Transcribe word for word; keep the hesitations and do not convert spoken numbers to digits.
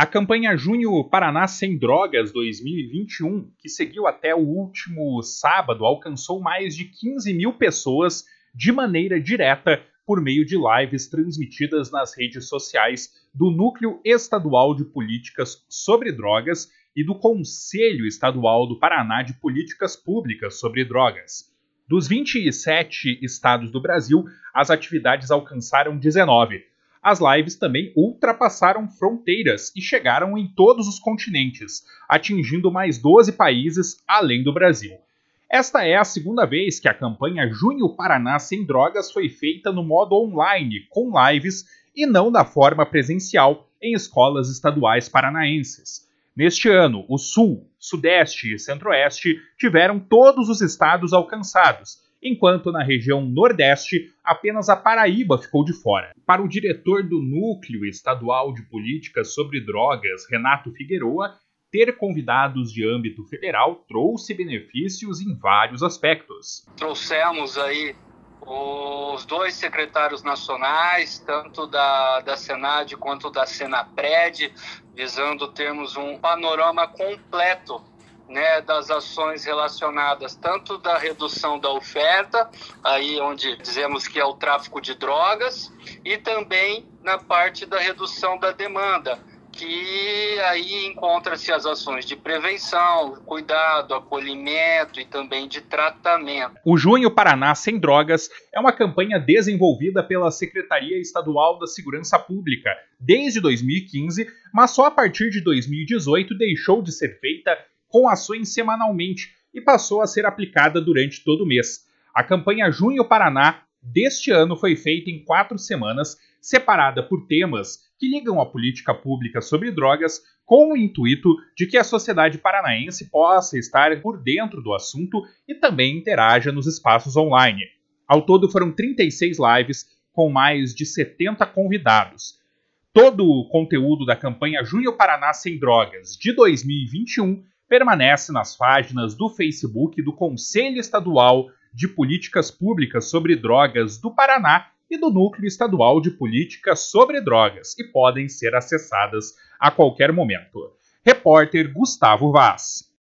A campanha Junho Paraná Sem Drogas dois mil e vinte e um, que seguiu até o último sábado, alcançou mais de quinze mil pessoas de maneira direta por meio de lives transmitidas nas redes sociais do Núcleo Estadual de Políticas sobre Drogas e do Conselho Estadual do Paraná de Políticas Públicas sobre Drogas. Dos vinte e sete estados do Brasil, as atividades alcançaram dezenove. As lives também ultrapassaram fronteiras e chegaram em todos os continentes, atingindo mais doze países além do Brasil. Esta é a segunda vez que a campanha Junho Paraná Sem Drogas foi feita no modo online, com lives, e não da forma presencial em escolas estaduais paranaenses. Neste ano, o Sul, Sudeste e Centro-Oeste tiveram todos os estados alcançados, enquanto na região Nordeste, apenas a Paraíba ficou de fora. Para o diretor do Núcleo Estadual de Políticas sobre Drogas, Renato Figueroa, ter convidados de âmbito federal trouxe benefícios em vários aspectos. Trouxemos aí os dois secretários nacionais, tanto da, da Senad quanto da Senapred, visando termos um panorama completo, né, das ações relacionadas tanto da redução da oferta, aí onde dizemos que é o tráfico de drogas, e também na parte da redução da demanda, que aí encontra-se as ações de prevenção, cuidado, acolhimento e também de tratamento. O Junho Paraná Sem Drogas é uma campanha desenvolvida pela Secretaria Estadual da Segurança Pública desde dois mil e quinze, mas só a partir de dois mil e dezoito deixou de ser feita com ações semanalmente e passou a ser aplicada durante todo o mês. A campanha Junho Paraná deste ano foi feita em quatro semanas, separada por temas que ligam a política pública sobre drogas, com o intuito de que a sociedade paranaense possa estar por dentro do assunto e também interaja nos espaços online. Ao todo foram trinta e seis lives com mais de setenta convidados. Todo o conteúdo da campanha Junho Paraná Sem Drogas de dois mil e vinte e um permanece nas páginas do Facebook do Conselho Estadual de Políticas Públicas sobre Drogas do Paraná e do Núcleo Estadual de Políticas sobre Drogas e podem ser acessadas a qualquer momento. Repórter Gustavo Vaz.